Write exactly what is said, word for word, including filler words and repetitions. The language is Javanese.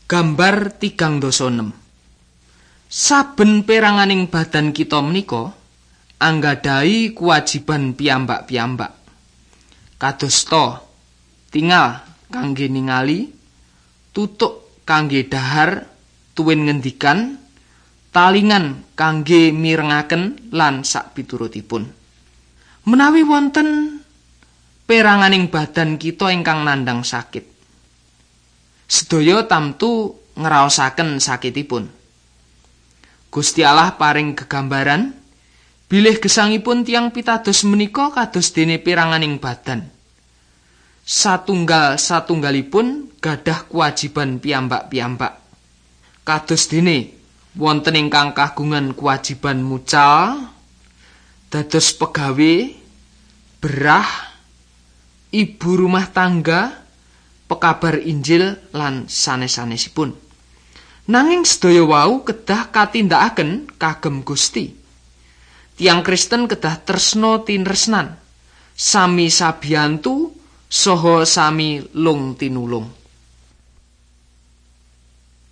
Gambar tigang dasa enem. Saben peranganing badan kita menika anggadhahi kewajiban piyambak-piyambak. Kadosta tingal kangge ningali, tutuk kangge dahar, tuwin ngendikan, talingan kangge mirengaken lan sakpiturutipun. Menawi wonten peranganing badan kita ingkang nandhang sakit, sedaya tamtu ngraosaken sakitipun. Gusti Allah paring gegambaran bilih gesangipun tiyang pitados menika kados dene peranganing badan. Satunggal-satunggalipun gadah kewajiban piyambak-piyambak. Kados dene wonten ingkang kagungan kewajiban mucal, dados pegawe, berah, ibu rumah tangga, pekabar Injil lan sanes-sanesipun. Nanging sedaya wau kedah katindakaken kagem Gusti. Tiang Kristen kedah tresna tinresnan, sami sabiyantu saha sami lung tinulung.